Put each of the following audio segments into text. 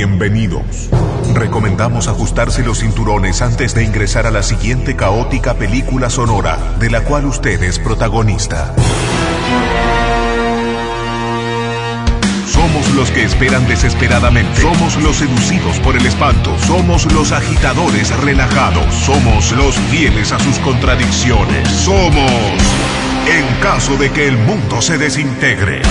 bienvenidos. Recomendamos ajustarse los cinturones antes de ingresar a la siguiente caótica película sonora, de la cual usted es protagonista. Somos los que esperan desesperadamente. Somos los seducidos por el espanto. Somos los agitadores relajados. Somos los fieles a sus contradicciones. Somos, en caso de que el mundo se desintegre.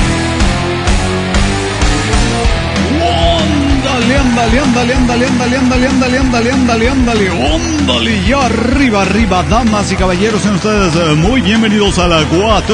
Ándale, y arriba, damas y caballeros, sean ustedes muy bienvenidos a la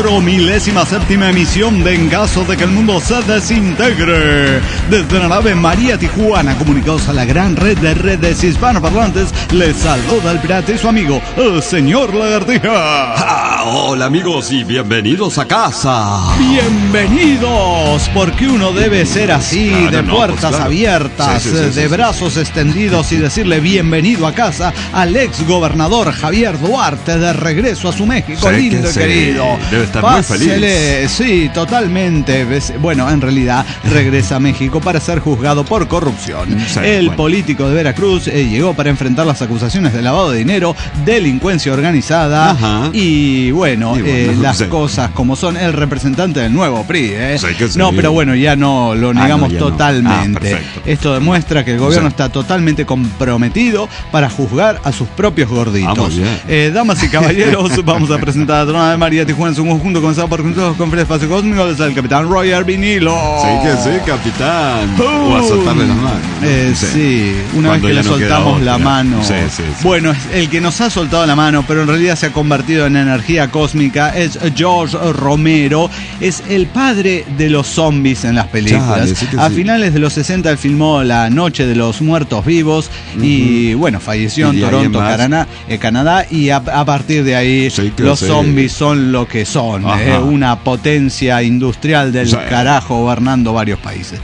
4007ª emisión de En caso de que el mundo se desintegre. Desde la nave María Tijuana, comunicados a la gran red de redes hispanoparlantes, les saluda el pirata y su amigo, el señor Lagartija. Hola amigos y bienvenidos a casa. Bienvenidos, porque uno debe ser así, de puertas abiertas, de brazos extendidos y decirle bienvenido a casa al ex gobernador Javier Duarte, de regreso a su México lindo y querido. Debe estar muy feliz. Sí, totalmente. Bueno, en realidad regresa a México para ser juzgado por corrupción. El político de Veracruz llegó para enfrentar las acusaciones de lavado de dinero, delincuencia organizada y las cosas como son. El representante del nuevo PRI, No, pero bueno, ya no lo negamos totalmente. Esto demuestra que el gobierno está totalmente comprometido para juzgar a sus propios gorditos. Damas y caballeros, vamos a presentar a la Trona de María Tijuana en su conjunto, comenzado por juntos con Fred Espacio Cósmico, desde el capitán Roger Vinilo. Sí, capitán. O a soltarle las manos. Una vez que le soltamos la mano. Bueno, es el que nos ha soltado la mano, pero en realidad se ha convertido en energía cósmica, es George Romero. Es el padre de los zombies en las películas. A finales de los 60 él filmó La Noche de los Muertos Vivos y bueno, falleció en Toronto, Canadá, y a partir de ahí los zombies son lo que son, una potencia industrial del carajo gobernando varios países.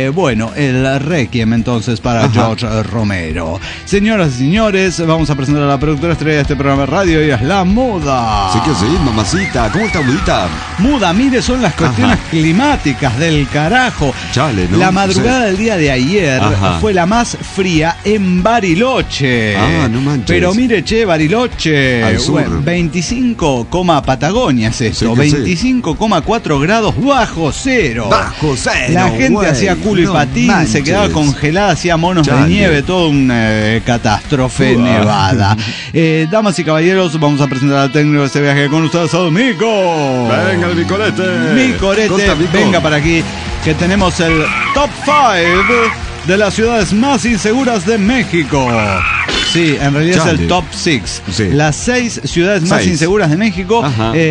El requiem entonces para George Romero. Señoras y señores, vamos a presentar a la productora estrella de este programa de radio, y es la Muda. Mamacita, ¿cómo está Mudita? Muda, mire, son las cuestiones climáticas del carajo. La madrugada del día de ayer fue la más fría en Bariloche. No manches. Pero mire, Bariloche, 25, Patagonia es esto, 25,4 grados bajo cero. La gente hacía culo y patín, se quedaba congelada, hacía monos de nieve, toda una catástrofe nevada. Damas y caballeros, vamos a presentar al técnico de este viaje con ustedes, Mico. Venga el Micorete. Micorete, venga para aquí, que tenemos el Top 5 de las ciudades más inseguras de México. Sí, en realidad es el Top 6. Las 6 ciudades más inseguras de México.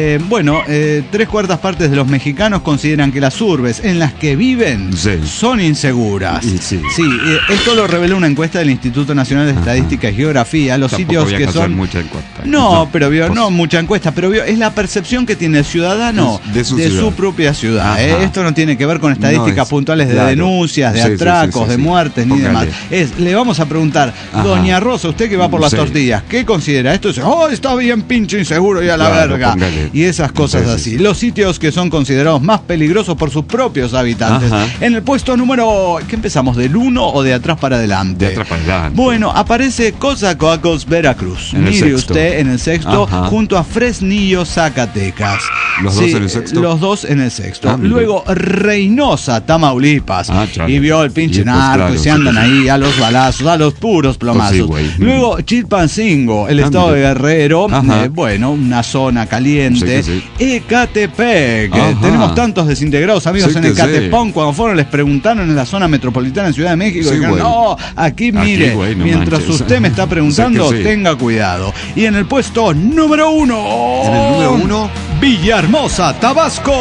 3/4 partes de los mexicanos consideran que las urbes en las que viven son inseguras. Esto lo reveló una encuesta del Instituto Nacional de Estadística y Geografía. Los sitios que son... mucha encuesta. No mucha encuesta, pero es la percepción que tiene el ciudadano de su propia ciudad. Esto no tiene que ver con estadísticas puntuales de denuncias, de atracos, de muertes, ni demás. Le vamos a preguntar, doña Rosa, usted que va por las tortillas, ¿qué considera? Esto es, está bien pinche inseguro y a la verga. Y esas cosas así. Los sitios que son considerados más peligrosos por sus propios habitantes. En el puesto número... ¿Qué empezamos? ¿Del 1 o de atrás para adelante? De atrás para adelante. Bueno, aparece Coatzacoalcos, Veracruz. Mire usted, en el sexto, junto a Fresnillo, Zacatecas. ¿Los dos en el sexto? Los dos en el sexto. Luego, Reynosa, Tamaulipas. Y vio el pinche narco, y se andan ahí a los balazos, a los puros plomazos. Luego Chilpancingo, el estado de Guerrero, una zona caliente. Ecatepec, tenemos tantos desintegrados amigos en Ecatepec. Cuando fueron les preguntaron en la zona metropolitana en Ciudad de México, dijeron, no, aquí mire, mientras usted me está preguntando, tenga cuidado. Y en el puesto número 1, en el número 1, Villahermosa, Tabasco.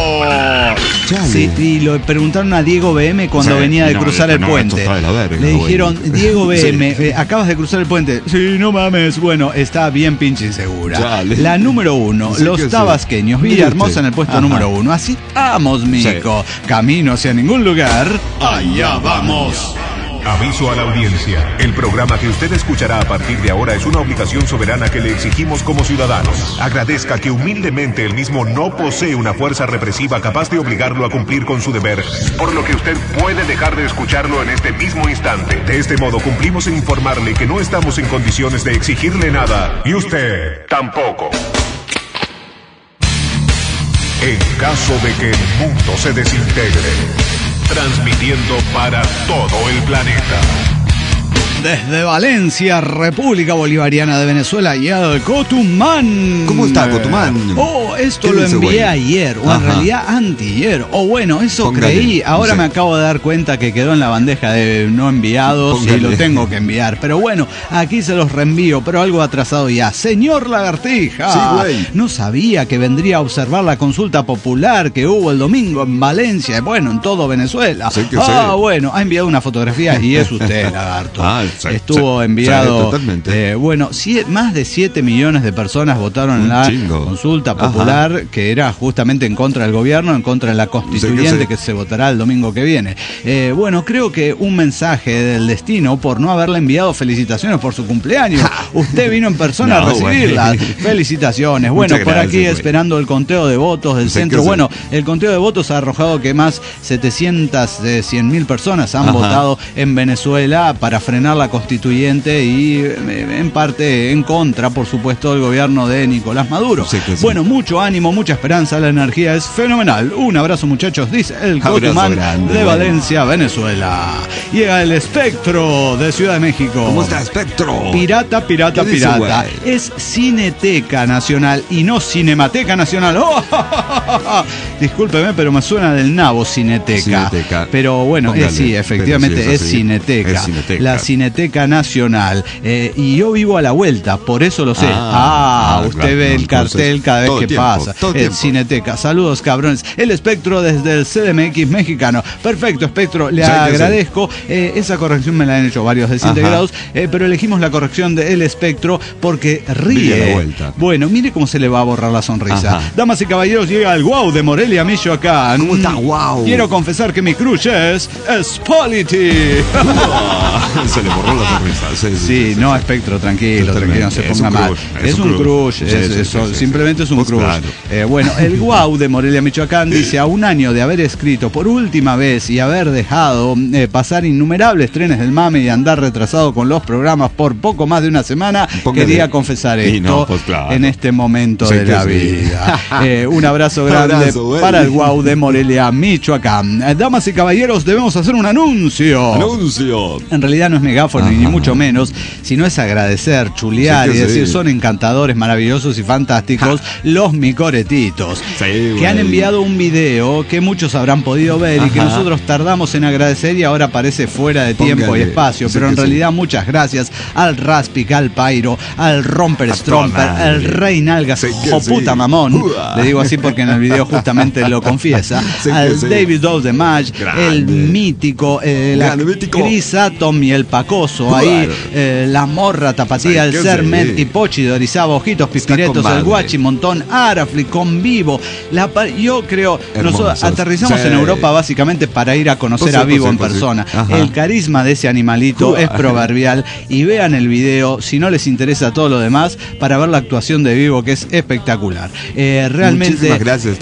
Y lo preguntaron a Diego BM cuando venía de cruzar el puente. Le dijeron, Diego BM, acabas de cruzar el puente. Sí, no mames. Bueno, está bien pinche insegura. La número 1, los tabasqueños, Villahermosa en el puesto número 1. Así vamos, Mico. Camino hacia ningún lugar. Allá vamos. Aviso a la audiencia. El programa que usted escuchará a partir de ahora es una obligación soberana que le exigimos como ciudadanos. Agradezca que humildemente el mismo no posee una fuerza represiva capaz de obligarlo a cumplir con su deber, por lo que usted puede dejar de escucharlo en este mismo instante. De este modo cumplimos en informarle que no estamos en condiciones de exigirle nada, y usted tampoco. En caso de que el mundo se desintegre, transmitiendo para todo el planeta. Desde Valencia, República Bolivariana de Venezuela, y el Cotumán. ¿Cómo está, Cotumán? Oh, esto lo envié ayer, o en realidad antier. O bueno, eso póngale, creí. Ahora me acabo de dar cuenta que quedó en la bandeja de no enviados y lo tengo que enviar. Pero bueno, aquí se los reenvío, pero algo atrasado ya. Señor Lagartija, sí, güey. No sabía que vendría a observar la consulta popular que hubo el domingo en Valencia, bueno, en todo Venezuela. Sí, bueno, ha enviado una fotografía y es usted, Lagarto. Estuvo enviado. Bueno, más de 7 millones de personas votaron en la consulta popular, que era justamente en contra del gobierno, en contra de la constituyente que se votará el domingo que viene. Bueno, creo que un mensaje del destino por no haberle enviado felicitaciones por su cumpleaños. Usted vino en persona a recibirlas. Felicitaciones. Bueno, por aquí esperando el conteo de votos del centro. Bueno, el conteo de votos ha arrojado que más 700.000 personas han votado en Venezuela para frenar la constituyente y en parte en contra, por supuesto, del gobierno de Nicolás Maduro. Bueno, mucho ánimo, mucha esperanza, la energía es fenomenal. Un abrazo, muchachos, dice el Cotumán de Valencia, Venezuela. Llega el Espectro de Ciudad de México. ¿Cómo está, Espectro? Pirata. Es Cineteca Nacional y no Cinemateca Nacional. Discúlpeme, pero me suena del nabo Cineteca. Pero bueno, sí, efectivamente es Cineteca. La Cineteca Nacional. Y yo vivo a la vuelta, por eso lo sé. Usted ve el cartel cada vez que pasa. Cineteca. Saludos, cabrones. El Espectro desde el CDMX mexicano. Perfecto, Espectro. Le agradezco. Esa corrección me la han hecho varios desintegrados, pero elegimos la corrección del Espectro porque ríe. Bueno, mire cómo se le va a borrar la sonrisa. Damas y caballeros, llega el Guau de Morelia, Michoacán. ¿Cómo está, Guau? Quiero confesar que mi crush es Spolity. Se le borró la sonrisa. Sí, no, Espectro, tranquilo, no se ponga mal. Es un crush, simplemente es un crush. Claro. Bueno, el Guau de Morelia, Michoacán dice: a un año de haber escrito por última vez y haber dejado pasar innumerables trenes del mame y andar retrasado con los programas por poco más de una semana, quería confesar esto en este momento de la vida. Un abrazo grande para el Guau de Morelia, Michoacán. Damas y caballeros, debemos hacer un anuncio. En realidad no es megáfono ni mucho menos, sino es agradecer, chulear y decir: son encantadores, maravillosos y fantásticos los micoretitos, que han enviado un video que muchos habrán podido ver y que nosotros tardamos en agradecer y ahora parece fuera de tiempo y espacio, pero en realidad muchas gracias al Raspic, al Pairo, al Romper Stromper, al Rey Nalgas, puta mamón, le digo así porque en el video justamente lo confiesa, al David Dove de Match, el mítico, Chris Atom y el Pacoso, ahí la Morra Tapatía, el Sermet y Pochi de Orizaba, Ojitos Pispiretos, el Guachi Montón, Arafli, Convivo. Yo creo, nosotros aterrizamos en Europa básicamente para ir a conocer a Vivo en persona. El carisma de ese animalito es proverbial y vean el video, si no les interesa todo lo demás, para ver la actuación de Vivo, que es espectacular. Realmente muchísimas gracias,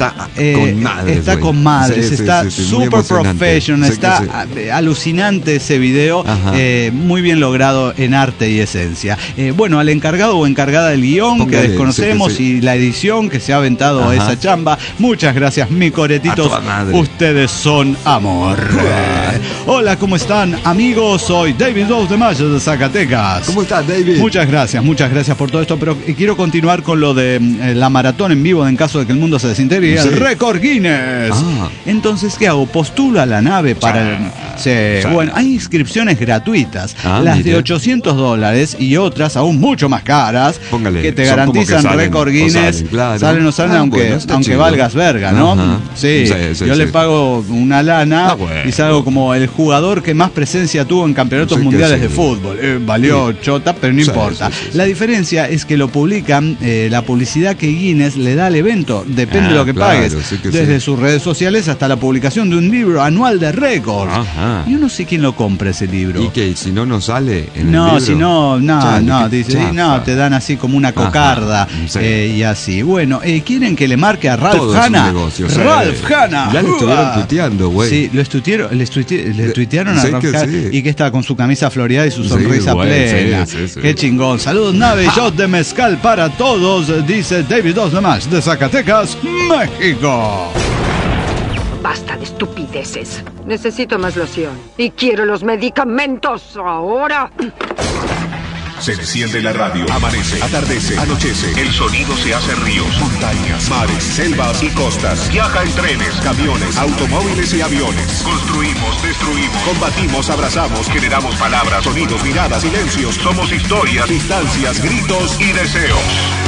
está con madres, está super professional, está alucinante ese video, muy bien logrado en arte y esencia. Bueno, al encargado o encargada del guión, que desconocemos, y la edición que se ha aventado esa chamba, muchas gracias, mi coretitos, ustedes son amor. Hola, ¿cómo están, amigos? Soy David Dove de Mayo de Zacatecas. ¿Cómo estás, David? Muchas gracias por todo esto, pero quiero continuar con lo de la maratón en vivo en caso de que el mundo se desintegre, el récord Guinness. Entonces, ¿qué hago? Postulo a la nave para bueno, hay inscripciones gratuitas. varias. Las de $800 y otras aún mucho más caras. Póngale, que te garantizan récord Guinness. Salen o salen, aunque valgas verga, ¿no? Sí, yo le pago una lana y salgo como el jugador que más presencia tuvo en campeonatos mundiales de fútbol. Valió chota, pero no importa. La diferencia es que lo publican la publicidad que Guinness le da al evento. Depende de lo que pagues. Desde sus redes sociales hasta la publicación de un libro anual de récords. Yo no sé quién lo compra ese libro. ¿Y qué? Si no sale en el libro. Si no, te dan así como una cocarda y así. Bueno, ¿quieren que le marque a Ralph Hanna? Ralph Hanna. Ya le estuvieron tuiteando, güey. Sí, le tuitearon a Ralph Hanna y que está con su camisa floreada y su sonrisa plena. Qué chingón. Saludos, nave y shot de mezcal para todos, dice David Osnamash de Zacatecas, México. Basta de estupideces. Necesito más loción. Y quiero los medicamentos ahora. Se enciende la radio, amanece, atardece, anochece. El sonido se hace ríos, montañas, mares, selvas y costas. Viaja en trenes, camiones, automóviles y aviones. Construimos, destruimos, combatimos, abrazamos, generamos palabras, sonidos, miradas, silencios. Somos historias, distancias, gritos y deseos.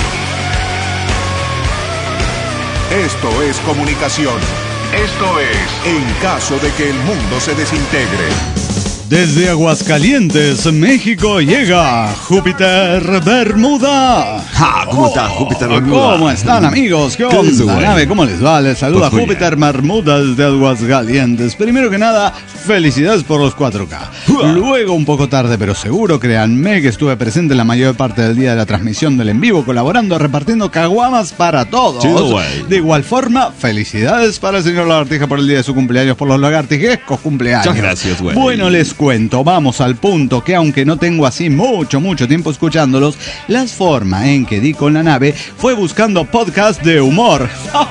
Esto es comunicación. Esto es En Caso de que el Mundo se Desintegre. Desde Aguascalientes, México, llega Júpiter Bermuda. ¿Cómo está Júpiter Bermuda? ¿Cómo están, amigos? ¿Qué onda, nave? ¿Cómo les va? Les saluda Júpiter Bermuda desde Aguascalientes. Primero que nada, felicidades por los 4K. Luego, un poco tarde, pero seguro, créanme que estuve presente la mayor parte del día de la transmisión del en vivo, colaborando, repartiendo caguamas para todos. De igual forma, felicidades para el señor Lagartija por el día de su cumpleaños, por los lagartijescos cumpleaños. Muchas gracias, güey. Bueno, les cuento, vamos al punto, que aunque no tengo así mucho tiempo escuchándolos, la forma en que di con la nave fue buscando podcast de humor.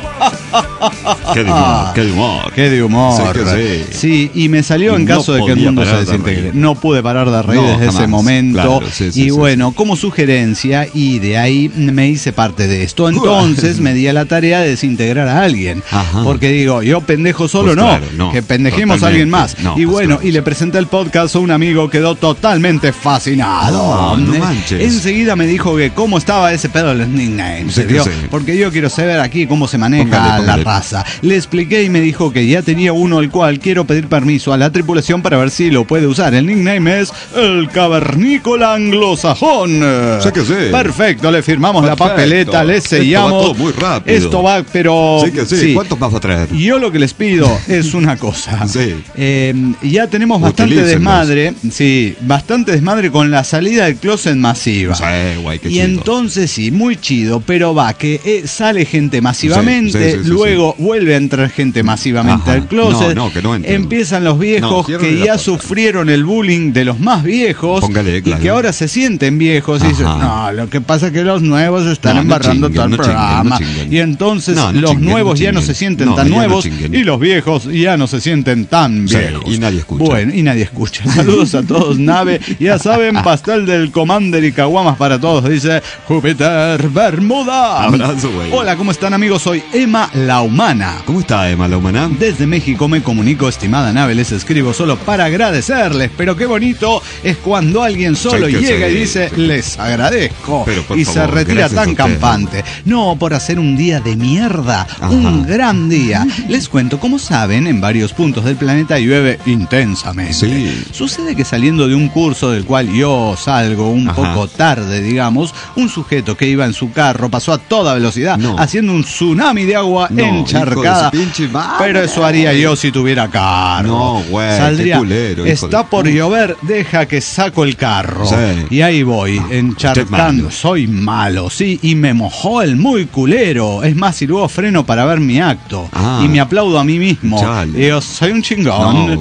Qué de humor. Sí, y me salió En Caso de que el mundo se desintegre. No pude parar de reír desde ese momento. Claro, bueno, como sugerencia, y de ahí me hice parte de esto. Entonces me di a la tarea de desintegrar a alguien. Porque digo, yo pendejo solo que pendejemos a alguien más. Y bueno, y le presenté el podcast a un amigo, quedó totalmente fascinado. No manches. Enseguida me dijo que cómo estaba ese pedo de los nicknames. Porque yo quiero saber aquí cómo se maneja la raza. Le expliqué y me dijo que ya tenía uno al cual quiero pedir permiso a la tripulación para ver si lo puede usar. El nickname es el Cavernícola Anglosajón. Perfecto, le firmamos la papeleta, le sellamos. Esto va todo muy rápido. Esto va, pero sí. ¿Cuántos vas a traer? Yo lo que les pido es una cosa. Ya tenemos bastante desmadre, bastante desmadre con la salida del closet masiva. Y entonces muy chido, pero que sale gente masivamente, luego vuelve a entrar gente masivamente al closet. Empiezan los viejos que ya sufrieron el bullying de los más viejos y que ahora se sienten viejos y dicen, no, lo que pasa es que los nuevos están embarrando todo el programa. Y entonces los nuevos ya no se sienten tan nuevos y los viejos ya no se sienten tan viejos. Y nadie escucha. Bueno, y nadie escucha. Saludos a todos, nave. Ya saben, pastel del Commander y caguamas para todos, dice Júpiter Bermuda. Abrazo, güey. Hola, ¿cómo están, amigos? Soy Emma la Humana. ¿Cómo está Emma la Humana? Desde México me comunico, estimada nave. Les escribo solo para agradecerles, pero qué bonito es cuando alguien solo llega y dice, les agradezco. Y se retira tan campante. No, por hacer un día de mierda, un gran día. Les cuento, como saben, en varios puntos del planeta llueve intensamente. Sucede que saliendo de un curso del cual yo salgo un poco tarde, digamos, un sujeto que iba en su carro pasó a toda velocidad haciendo un tsunami de agua encharcada. Pero eso haría yo si tuviera carro. No, güey, saldría, culero, está por llover, deja que saco el carro. Y ahí voy, encharcando. Soy malo, y me mojó el muy culero. Es más, y luego freno para ver mi acto. Y me aplaudo a mí mismo. Y yo soy un chingón.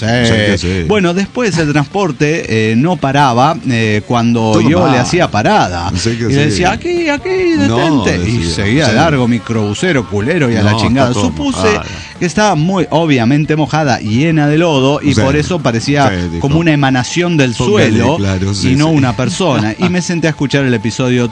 Bueno, después el transporte no paraba cuando todo yo le hacía parada. Y le decía, aquí, detente. Y seguía largo, microbusero culero. agujero y a la chingada. Supuse que estaba muy, obviamente, mojada, llena de lodo, y por eso parecía como una emanación del suelo, y no una persona. Y me senté a escuchar el episodio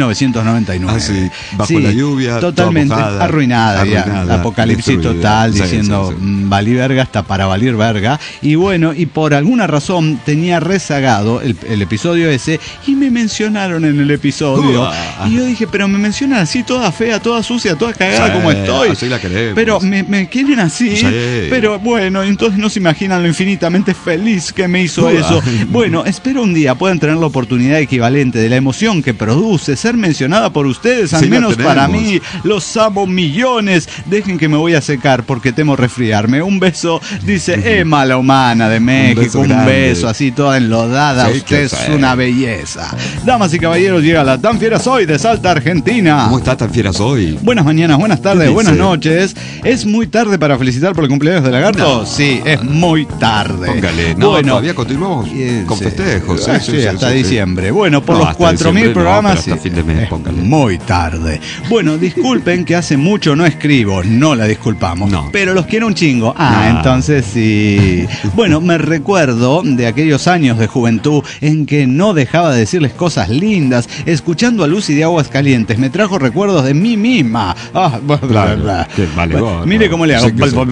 3999. Bajo la lluvia, totalmente mojada, arruinada ya. Apocalipsis total, diciendo valí verga hasta para valir verga. Y bueno, y por alguna razón tenía rezagado el episodio ese, y me mencionaron en el episodio. Y yo dije, pero me mencionan así, toda fea, toda sucia, toda cagada como estoy. Así la queremos. Pero me quieren así. Pero bueno, entonces no se imaginan lo infinitamente feliz que me hizo eso. Bueno, espero un día puedan tener la oportunidad equivalente de la emoción que produce ser mencionada por ustedes, al menos para mí. Los amo millones. Dejen que me voy a secar porque temo resfriarme. Un beso, dice Emma la humana de México. Un beso así toda enlodada. Usted es una belleza. Damas y caballeros, llega la Tan Fiera Soy de Salta, Argentina. ¿Cómo está Tan Fiera Soy? Buenas mañanas, buenas tardes, buenas noches. ¿Es muy tarde para felicitar por el cumpleaños de Lagarto? No. Sí, es muy tarde. Póngale. No, bueno, todavía continuamos con festejos. Sí, hasta diciembre. Bueno, por los 4.000 programas, hasta fin de mes, póngale. Muy tarde. Bueno, disculpen que hace mucho no escribo, no la disculpamos. No. Pero los quiero un chingo. Entonces sí. Bueno, me recuerdo de aquellos años de juventud en que no dejaba de decirles cosas lindas. Escuchando a Lucy de Aguascalientes me trajo recuerdos de mí misma. Vale gorro. Mire cómo le hago.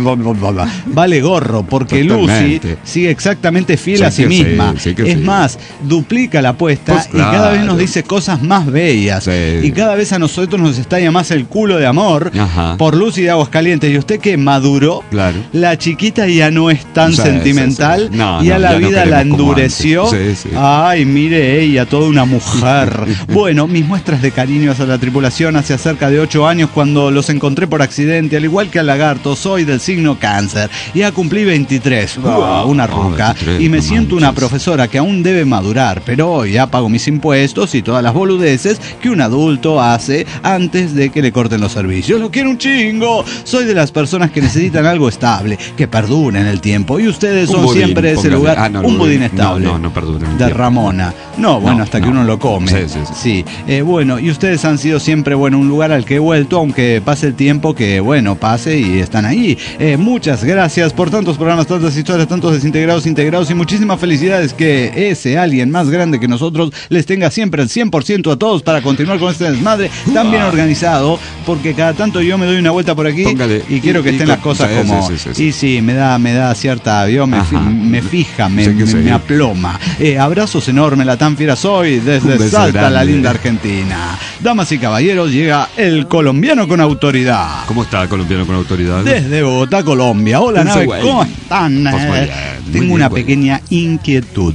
Vale gorro, porque Lucy sigue exactamente fiel a sí misma. Es más, duplica la apuesta, pues y cada vez nos dice cosas más bellas. Y cada vez a nosotros nos estalla más el culo de amor por Lucy de Aguascalientes. ¿Y usted que maduró? Claro. La chiquita ya no es tan sentimental. Y a la vida la endureció. Ay, mire ella, toda una mujer. Bueno, mis muestras de cariño hacia la tripulación hace cerca de 8 años cuando los encontré por accidente, al igual que al Lagarto. Soy del signo Cáncer. Ya cumplí 23. Una ruca. 23, y me siento una profesora que aún debe madurar, pero ya pago mis impuestos y todas las boludeces que un adulto hace antes de que le corten los servicios. Lo quiero un chingo. Soy de las personas que necesitan algo estable, que perdure en el tiempo. Y ustedes son budín, siempre ese lugar. Un budín estable. No perdure. De Ramona. Hasta que uno lo come. Sí. Bueno, y ustedes han sido siempre, un lugar al que he vuelto, aunque pase el tiempo, que pase y están ahí. Muchas gracias por tantos programas, tantas historias, tantos desintegrados, integrados, y muchísimas felicidades. Que ese alguien más grande que nosotros les tenga siempre el 100% a todos para continuar con este desmadre tan bien organizado, porque cada tanto yo me doy una vuelta por aquí. y quiero que estén las cosas como... Y sí, me da cierta... me fija, me aploma. Abrazos enormes, la Tan Fiera Soy desde Salta, la linda Argentina. Damas y caballeros, llega el colombiano con autoridad. ¿Cómo está el colombiano con autoridad? Desde Bogotá, Colombia. Hola, nave, ¿cómo están? Tengo una pequeña inquietud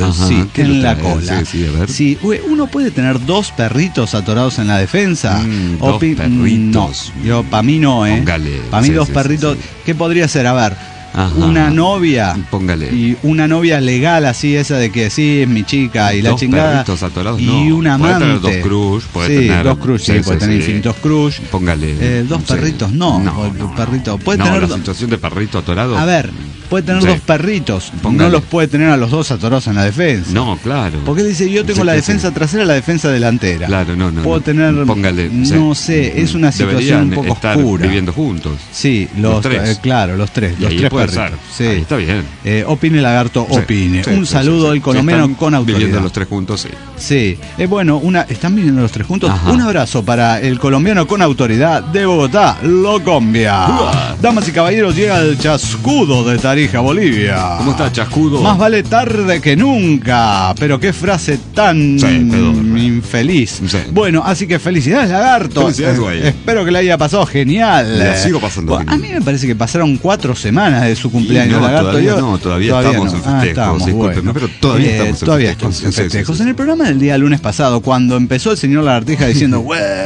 en la cola. Sí, uno puede tener 2 perritos atorados en la defensa. 2 perritos. No, para mí no, Para mí 2 perritos. ¿Qué podría ser? A ver. Una novia. Póngale. Y una novia legal, así, esa de que sí, es mi chica y la chingada. Atorados, y un amante. Puede tener 2 crush. Tener 2 crush, puede tener infinitos crush. Póngale. 2 perritos, no. Perrito. Puede tener la situación de perrito atorado. A ver, puede tener 2 perritos. Póngale. No los puede tener a los 2 atorados en la defensa. No, claro. Porque dice, yo tengo la defensa trasera, la defensa delantera. Claro, no. Puedo tener. Póngale. No sé, es una situación un poco estar oscura. Viviendo juntos. Sí, los 3. Claro, los 3. Los 3 perritos. Sí. Ahí está bien. Opine Lagarto, opine. Un saludo al colombiano con autoridad. Viviendo los 3 juntos, sí. ¿Están viviendo los 3 juntos? Un abrazo para el colombiano con autoridad de Bogotá, Locombia. Damas y caballeros, llega el chascudo de Tarija, Bolivia. ¿Cómo está, chascudo? Más vale tarde que nunca. Pero qué frase tan infeliz. Bueno, así que felicidades, Lagarto. Felicidades, güey. Espero que le haya pasado genial. La sigo pasando a mí me parece que pasaron 4 semanas de su cumpleaños. Lagarto, todavía estamos en festejos, discúlpenme, pero todavía estamos en festejos. En el programa del día lunes pasado, cuando empezó el señor Lagartija diciendo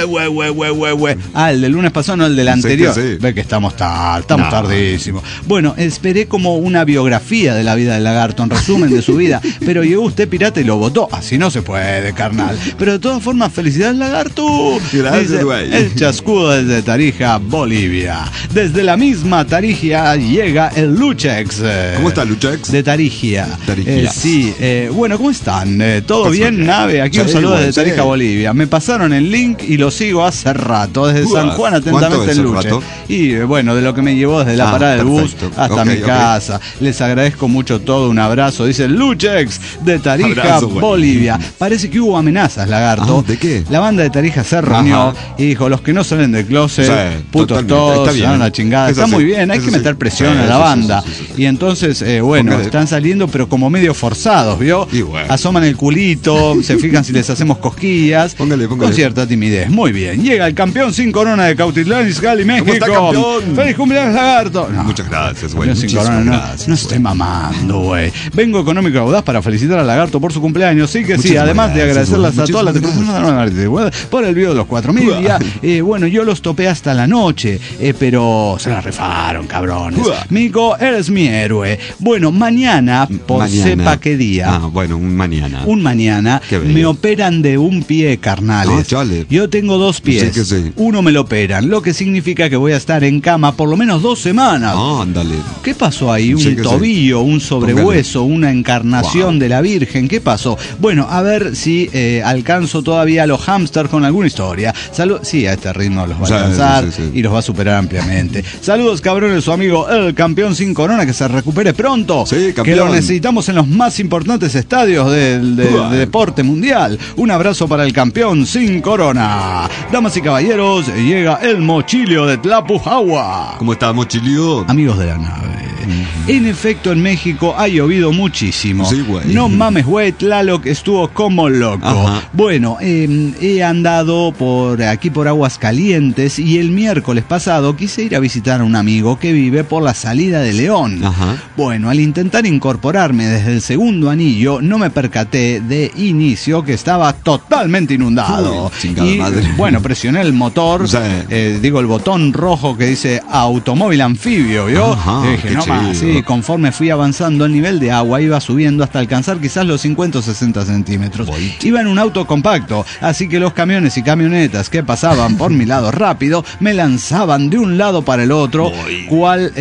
el del lunes pasado, no el del anterior. Ve que estamos tardísimos. Bueno, esperé como una biografía de la vida del Lagarto, en resumen de su vida, pero llegó usted pirata y lo votó. Así no se puede, carnal. Pero de todas formas, felicidades, Lagarto. Gracias, güey. El chascudo desde Tarija, Bolivia. Desde la misma Tarija llega el Luchex. ¿Cómo está Luchex? De Tarija. Sí, bueno, ¿cómo están? ¿Todo bien, nave? Aquí un saludo desde Tarija, Bolivia. Me pasaron el link y lo sigo hace rato, desde San Juan atentamente en Luchex. Y bueno, de lo que me llevó desde la parada del bus hasta mi casa. Les agradezco mucho todo, un abrazo. Dice Luchex de Tarija, Bolivia. Parece que hubo amenazas, Lagarto. ¿De qué? La banda de Tarija se reunió y dijo, los que no salen del closet, putos todos, se dan una chingada. Está muy bien, hay que meter presión a la banda. Y entonces, bueno, están saliendo, pero como medio forzados, ¿vio? Asoman el culito, se fijan si les hacemos cosquillas, con cierta timidez. Muy bien, llega el campeón sin corona de Cautitlán, Izcalli, México. ¡Feliz cumpleaños, Lagarto! No, muchas gracias, güey. No estoy mamando, güey. Vengo económico audaz para felicitar al Lagarto por su cumpleaños. Sí que sí, además de agradecerles a todas las personas por el video de los 4000. Bueno, yo los topé hasta la noche, pero se la rifaron, cabrones. Mico, eres mi héroe. Bueno, mañana, sepa qué día. Bueno, un mañana. Me operan de un pie, carnales. Yo tengo 2 pies. Sí. Uno me lo operan, lo que significa que voy a estar en cama por lo menos 2 semanas. Ándale. ¿Qué pasó ahí? Un tobillo, un sobrehueso, una encarnación de la Virgen. ¿Qué pasó? Bueno, a ver si alcanzo todavía a los hamsters con alguna historia. Sí, a este ritmo los va a alcanzar y los va a superar ampliamente. Saludos, cabrones, su amigo el campeón sin corona, que se recupere pronto. Sí, campeón. Que lo necesitamos en los más importantes estadios de deporte mundial. Un abrazo para el campeón sin corona. Damas y caballeros, llega el Mochilio de Tlapujahua. ¿Cómo está, Mochilio? Amigos de la nave. En efecto, en México ha llovido muchísimo. Sí, güey. No mames, güey, Tlaloc estuvo como loco. Ajá. Bueno, he andado por aquí por Aguascalientes y el miércoles pasado quise ir a visitar a un amigo que vive por la salida de León. Ajá. Bueno, al intentar incorporarme desde el segundo anillo, no me percaté de inicio que estaba totalmente inundado. Chingada madre. Bueno, presioné el motor, el botón rojo que dice automóvil anfibio, ¿vio? Ajá, y dije, no más, sí, conforme fui avanzando, el nivel de agua iba subiendo hasta alcanzar quizás los 50 o 60 centímetros. Iba en un auto compacto, así que los camiones y camionetas que pasaban por mi lado rápido me lanzaban de un lado para el otro, cual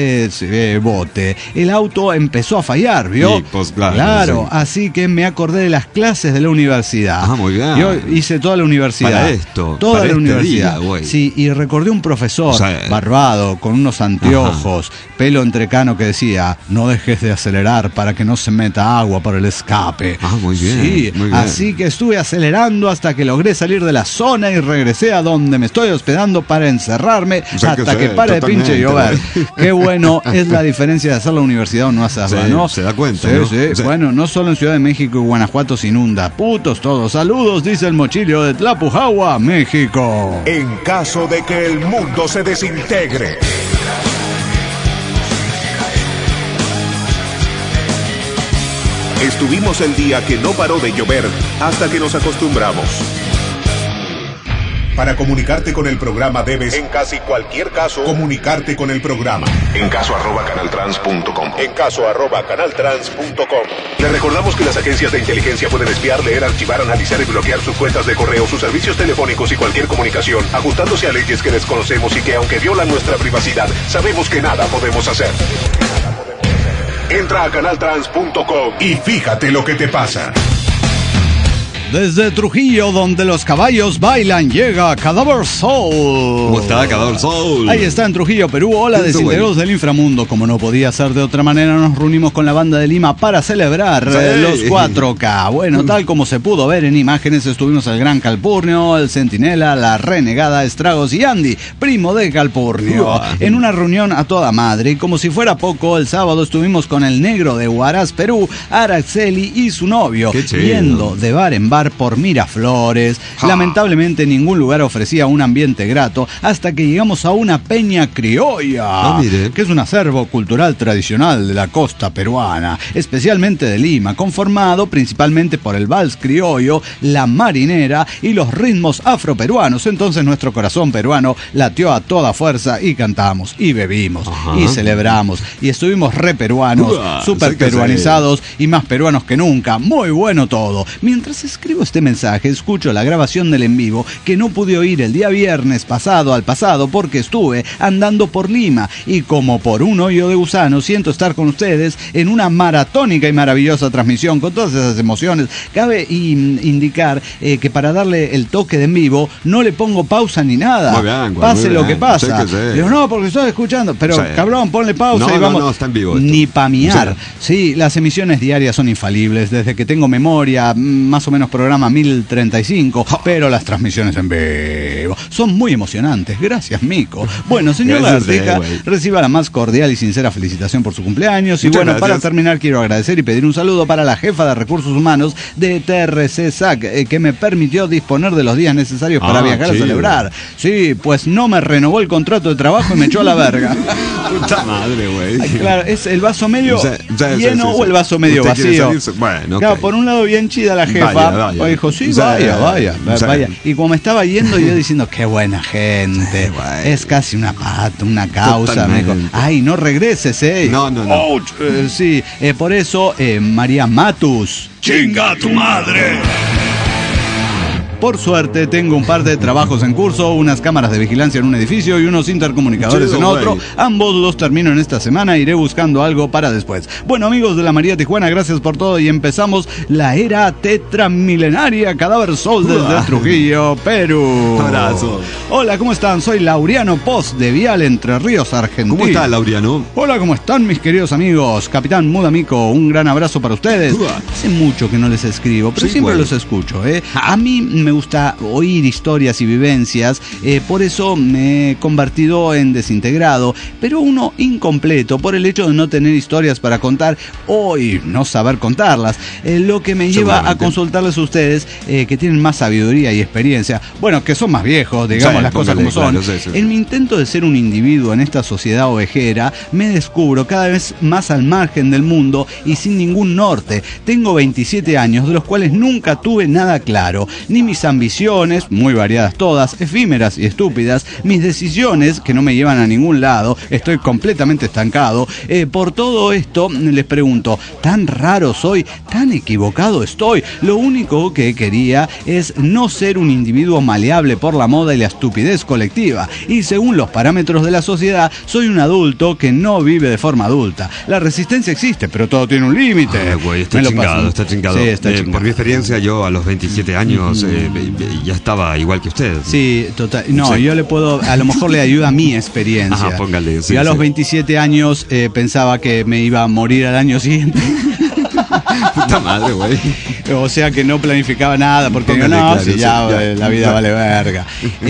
bote. El auto empezó a fallar, ¿vio? Sí, pues, claro, así que me acordé de las clases de la universidad. Muy bien. Yo hice toda la universidad. Para esto. Toda la universidad. Sí, y recordé un profesor barbado, con unos anteojos, pelo entrecano, que decía, no dejes de acelerar para que no se meta agua por el escape. Muy bien. Sí, muy bien. Así que estuve acelerando hasta que logré salir de la zona y regresé a donde me estoy hospedando para encerrarme hasta que pare de pinche llover. Qué bueno es la diferencia de hacer la universidad o no hacerla, ¿no? Se da cuenta, sí, ¿no? Sí. Bueno, no solo en Ciudad de México y Guanajuato se inunda. Putos todos. Saludos, dice el Mochilio de Tlapujahua, México. En caso de que el mundo se desintegre, estuvimos el día que no paró de llover hasta que nos acostumbramos. Para comunicarte con el programa debes, en casi cualquier caso, comunicarte con el programa. En caso @canaltrans.com. En caso @canaltrans.com. Le recordamos que las agencias de inteligencia pueden espiar, leer, archivar, analizar y bloquear sus cuentas de correo, sus servicios telefónicos y cualquier comunicación, ajustándose a leyes que desconocemos y que, aunque violan nuestra privacidad, sabemos que nada podemos hacer. Entra a canaltrans.com y fíjate lo que te pasa. Desde Trujillo, donde los caballos bailan, llega Cadáver Soul. ¿Cómo está, Cadáver Soul? Ahí está en Trujillo, Perú. Hola, desintegrados del inframundo. Como no podía ser de otra manera, nos reunimos con la banda de Lima para celebrar los 4K. Bueno, tal como se pudo ver en imágenes, estuvimos el Gran Calpurnio, el Centinela, la Renegada, Estragos y Andy, primo de Calpurnio. En una reunión a toda madre. Y como si fuera poco, el sábado estuvimos con el negro de Huaraz, Perú, Araceli y su novio, yendo de bar en bar por Miraflores. Lamentablemente ningún lugar ofrecía un ambiente grato hasta que llegamos a una peña criolla, que es un acervo cultural tradicional de la costa peruana, especialmente de Lima, conformado principalmente por el vals criollo, la marinera y los ritmos afroperuanos. Entonces nuestro corazón peruano latió a toda fuerza y cantamos y bebimos y celebramos y estuvimos re peruanos, super peruanizados y más peruanos que nunca. Muy bueno todo. Mientras escribía escribo este mensaje, escucho la grabación del en vivo que no pude oír el día viernes pasado porque estuve andando por Lima y como por un hoyo de gusano siento estar con ustedes en una maratónica y maravillosa transmisión con todas esas emociones. Cabe indicar que para darle el toque de en vivo no le pongo pausa ni nada. Muy bien, pase muy lo bien. que pasa. Sí. Digo, no, porque estoy escuchando. Pero sí. Cabrón, ponle pausa y vamos. No, está en vivo esto. Ni pamear. Sí, las emisiones diarias son infalibles. Desde que tengo memoria, más o menos programa 1035, pero las transmisiones en vivo son muy emocionantes. Gracias, Mico. Bueno, señor Lagartija, reciba la más cordial y sincera felicitación por su cumpleaños. Muchas gracias. Para terminar, quiero agradecer y pedir un saludo para la jefa de Recursos Humanos de TRC SAC, que me permitió disponer de los días necesarios para viajar a celebrar. Sí, pues no me renovó el contrato de trabajo y me echó a la verga. Puta madre, güey. Claro, ¿es el vaso medio lleno o el vaso medio vacío? Bueno, claro, por un lado bien chida la jefa. Vaya. Dijo, sí, vaya. Y como me estaba yendo, yo diciendo, qué buena gente. Es casi una causa. Me dijo, ay, no regreses, No. Sí, por eso, María Matus. ¡Chinga tu madre! Por suerte, tengo un par de trabajos en curso, unas cámaras de vigilancia en un edificio y unos intercomunicadores en otro. Ambos los termino en esta semana, iré buscando algo para después. Bueno, amigos de la María Tijuana, gracias por todo y empezamos la era tetramilenaria Cadáver Soul desde Trujillo, Perú. Abrazo. Hola, ¿cómo están? Soy Laureano Poz de Vial, Entre Ríos, Argentina. ¿Cómo está, Laureano? Hola, ¿cómo están mis queridos amigos? Capitán Mudamico, un gran abrazo para ustedes. Hace mucho que no les escribo, pero siempre los escucho, A mí me gusta oír historias y vivencias, por eso me he convertido en desintegrado, pero uno incompleto por el hecho de no tener historias para contar o no saber contarlas, lo que me lleva a consultarles a ustedes que tienen más sabiduría y experiencia, bueno, que son más viejos, digamos las cosas como son. En mi intento de ser un individuo en esta sociedad ovejera, me descubro cada vez más al margen del mundo y sin ningún norte. Tengo 27 años, de los cuales nunca tuve nada claro, ni mis ambiciones, muy variadas todas, efímeras y estúpidas, mis decisiones, que no me llevan a ningún lado, estoy completamente estancado. Por todo esto, les pregunto, ¿tan raro soy? ¿Tan equivocado estoy? Lo único que quería es no ser un individuo maleable por la moda y la estupidez colectiva. Y según los parámetros de la sociedad, soy un adulto que no vive de forma adulta. La resistencia existe, pero todo tiene un límite. Está chingado. Sí, está chingado. Por mi experiencia, yo a los 27 años ya estaba igual que usted. Sí, total. No, yo le puedo, a lo mejor le ayuda a mi experiencia. Ajá, póngale. Yo a los 27 años pensaba que me iba a morir al año siguiente. Puta madre, güey. O sea que no planificaba nada, porque digo, la vida vale verga.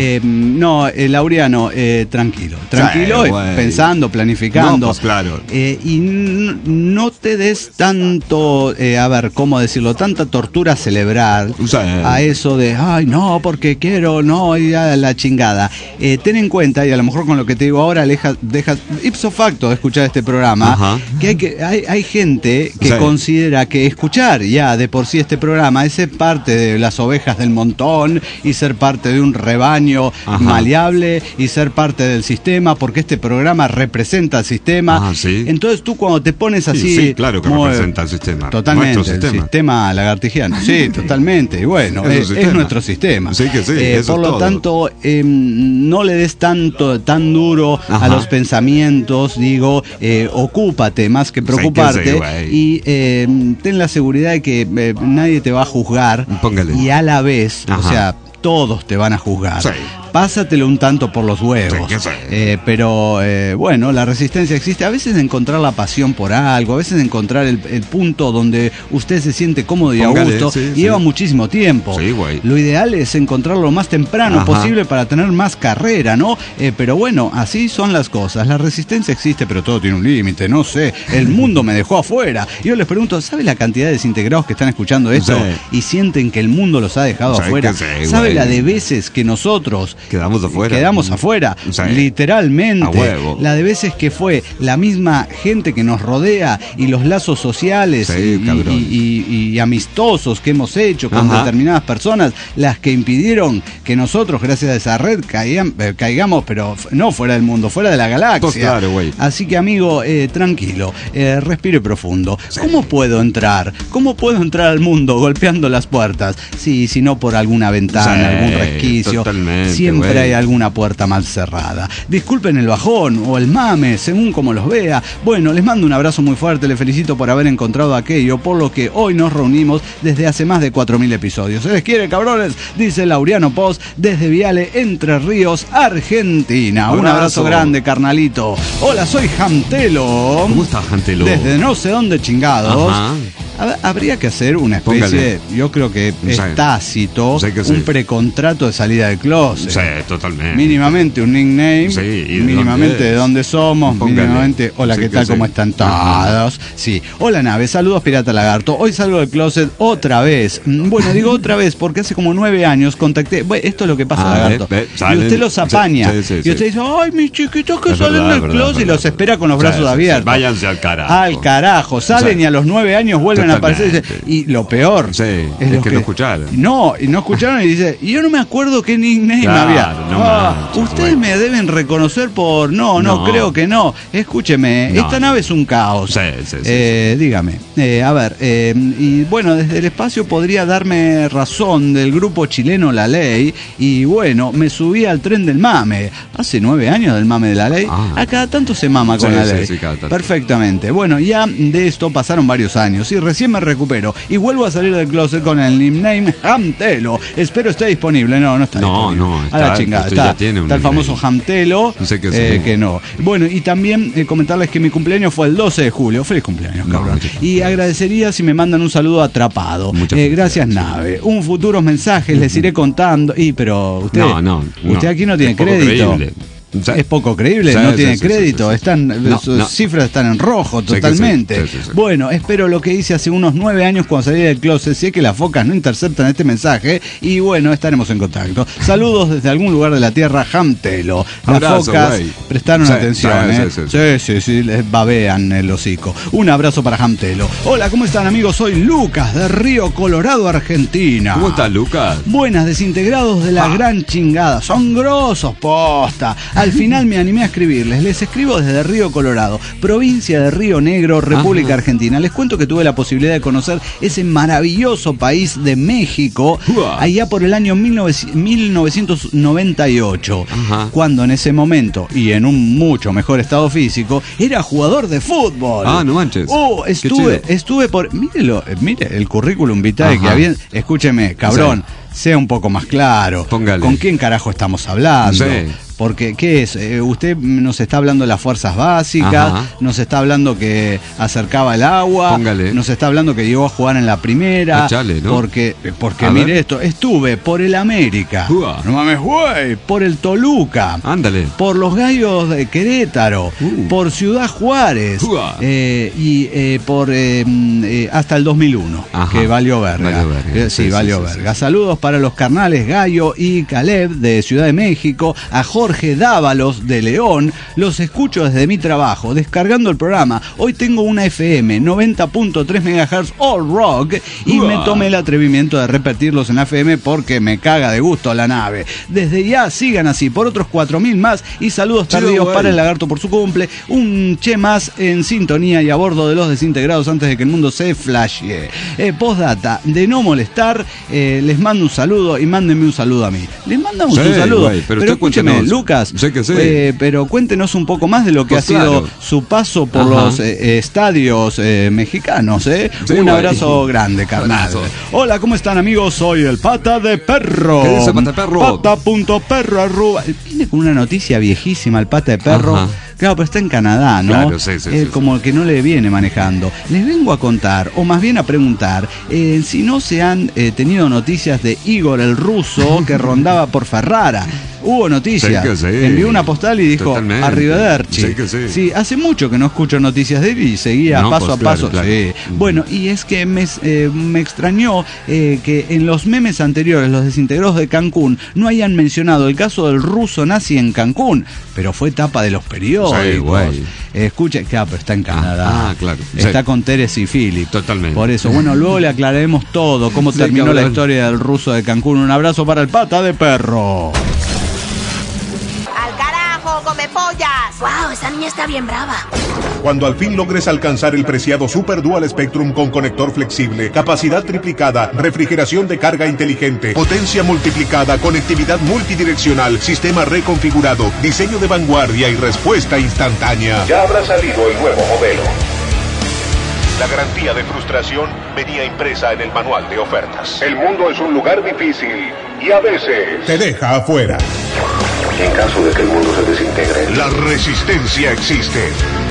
Laureano, tranquilo, pensando, planificando. No, pues claro. Y no te des tanto, ¿cómo decirlo? Tanta tortura cerebral a eso de, ay, no, porque quiero, no, ya la chingada. Ten en cuenta, y a lo mejor con lo que te digo ahora, dejas ipso facto de escuchar este programa, que hay gente que considera que escuchar ya de por sí este programa es ser parte de las ovejas del montón y ser parte de un rebaño maleable y ser parte del sistema, porque este programa representa al sistema. Entonces tú cuando te pones así... Sí, claro que representa el sistema. Totalmente, el sistema lagartigiano. Sí, totalmente. Y bueno, es nuestro sistema. Sí, que sí, eso por lo tanto, no le des tan duro a los pensamientos, digo, ocúpate más que preocuparte y ten la seguridad de que nadie te va a juzgar. Póngale. Y a la vez, o sea, todos te van a juzgar. Pásatelo un tanto por los huevos. Pero bueno, la resistencia existe. A veces encontrar la pasión por algo, a veces encontrar el punto donde usted se siente cómodo y a gusto, lleva muchísimo tiempo. Lo ideal es encontrarlo lo más temprano posible para tener más carrera, ¿no? Pero bueno, así son las cosas. La resistencia existe, pero todo tiene un límite. No sé, el mundo me dejó afuera. Yo les pregunto, ¿sabe la cantidad de desintegrados que están escuchando esto y sienten que el mundo los ha dejado afuera? ¿Sabe la de veces que nosotros Quedamos afuera, sí. Literalmente. A huevo. La de veces que fue la misma gente que nos rodea y los lazos sociales sí, y amistosos que hemos hecho con determinadas personas, las que impidieron que nosotros, gracias a esa red, caigamos, pero no fuera del mundo, fuera de la galaxia. Pues claro, güey. Así que, amigo, tranquilo, respire profundo. Sí. ¿Cómo puedo entrar? ¿Cómo puedo entrar al mundo golpeando las puertas? Sí, si no por alguna ventana, sí, algún resquicio. Siempre hay alguna puerta mal cerrada. Disculpen el bajón o el mame, según como los vea. Bueno, les mando un abrazo muy fuerte, les felicito por haber encontrado aquello por lo que hoy nos reunimos desde hace más de 4.000 episodios. ¿Se les quiere, cabrones? Dice Laureano Poz desde Viale, Entre Ríos, Argentina. Un abrazo grande, carnalito. Hola, soy Jantelo. ¿Cómo estás, Jantelo? Desde no sé dónde chingados. Habría que hacer una especie, yo creo que es tácito, un precontrato de salida del closet. Sí, totalmente. Mínimamente un nickname, mínimamente de dónde somos, mínimamente hola, ¿qué tal? ¿Cómo están todos? Sí, hola nave, saludos Pirata Lagarto. Hoy salgo del closet otra vez. Bueno, digo otra vez porque hace como 9 años contacté. Bueno, esto es lo que pasa, Lagarto. Y usted los apaña. Y usted dice, ay, mis chiquitos que salen del closet y los espera con los brazos abiertos. Váyanse al carajo. Al carajo, salen y a los 9 años vuelven a aparecer. Y lo peor es que no escucharon. No escucharon y dice, y yo no me acuerdo qué nickname había. Ustedes me deben reconocer por... No, creo que no. Escúcheme, esta nave es un caos. Dígame. A ver, y bueno, desde el espacio podría darme razón del grupo chileno La Ley. Y bueno, me subí al tren del mame. Hace 9 años del mame de La Ley. A cada tanto se mama con La Ley. Perfectamente. Bueno, ya de esto pasaron varios años y recién me recupero y vuelvo a salir del closet con el nickname Jamtelo. Espero esté disponible. No está disponible. No, está, a la chingada. Está el famoso Jamtelo. No sé qué que no. Bueno, y también comentarles que mi cumpleaños fue el 12 de julio. Feliz cumpleaños, cabrón. Y agradecería si me mandan un saludo atrapado. Gracias, nave. Un futuros mensajes les iré contando. Pero usted, usted aquí no tiene crédito. Es poco creíble, no tiene crédito, sus cifras están en rojo totalmente. Bueno, espero lo que hice hace unos 9 años cuando salí del closet, si es que las focas no interceptan este mensaje y bueno, estaremos en contacto. Saludos desde algún lugar de la tierra, Jamtelo. Las focas prestaron atención, sí, les babean el hocico. Un abrazo para Jamtelo. Hola, ¿cómo están, amigos? Soy Lucas de Río Colorado, Argentina. ¿Cómo estás, Lucas? Buenas, desintegrados de la gran chingada, son grosos, posta. Al final me animé a escribirles. Les escribo desde Río Colorado, provincia de Río Negro, República Argentina. Les cuento que tuve la posibilidad de conocer ese maravilloso país de México allá por el año 1998, cuando en ese momento, y en un mucho mejor estado físico, era jugador de fútbol. No manches. Estuve por... Mire el currículum vitae que había... Escúcheme, cabrón, sea un poco más claro. Póngale. ¿Con quién carajo estamos hablando? Porque, ¿qué es? Usted nos está hablando de las fuerzas básicas, nos está hablando que acercaba el agua, nos está hablando que llegó a jugar en la primera. Echale, ¿no? Porque mire esto, estuve por el América, no mames, güey, por el Toluca, por los Gallos de Querétaro, por Ciudad Juárez, y por hasta el 2001, que valió verga. Valió verga. Saludos para los carnales Gallo y Caleb de Ciudad de México, a Jorge Dávalos de León. Los escucho desde mi trabajo, descargando el programa. Hoy tengo una FM 90.3 MHz All Rock y me tomé el atrevimiento de repetirlos en FM porque me caga de gusto la nave. Desde ya sigan así por otros 4.000 más y saludos tardíos para el lagarto por su cumple. Un che más en sintonía y a bordo de los desintegrados antes de que el mundo se flashee. Postdata, de no molestar, les mando un saludo y mándenme un saludo a mí. Les mandamos un saludo, pero escúcheme, Lucas, pero cuéntenos un poco más de lo que ha sido su paso por los estadios mexicanos. Un abrazo grande, carnal. Hola, ¿cómo están, amigos? Soy el Pata de Perro. ¿Qué dice Pata de Perro? Pata.perro. Viene con una noticia viejísima, el Pata de Perro. Claro, pero está en Canadá, ¿no? Claro, como que no le viene manejando. Les vengo a contar, o más bien a preguntar, si no se han tenido noticias de Igor el ruso que rondaba por Ferrara. hubo noticias. Sí. Envió una postal y dijo, totalmente. Arrivederci. Sí, hace mucho que no escucho noticias de él y seguía paso a paso. Claro. Sí. Bueno, y es que me extrañó que en los memes anteriores, los desintegrados de Cancún, no hayan mencionado el caso del ruso nazi en Cancún, pero fue tapa de los periódicos. Sí, escuche, claro, pero está en Canadá. Claro. Está con Teres y Philip. Totalmente. Por eso, bueno, luego le aclararemos todo, cómo terminó la historia del ruso de Cancún. Un abrazo para el Pata de Perro. ¡Al carajo, come pollas! ¡Wow! Esa niña está bien brava. Cuando al fin logres alcanzar el preciado Super Dual Spectrum con conector flexible, capacidad triplicada, refrigeración de carga inteligente, potencia multiplicada, conectividad multidireccional, sistema reconfigurado, diseño de vanguardia y respuesta instantánea, ya habrá salido el nuevo modelo. La garantía de frustración venía impresa en el manual de ofertas. El mundo es un lugar difícil y a veces te deja afuera. En caso de que el mundo se desintegre, la resistencia existe.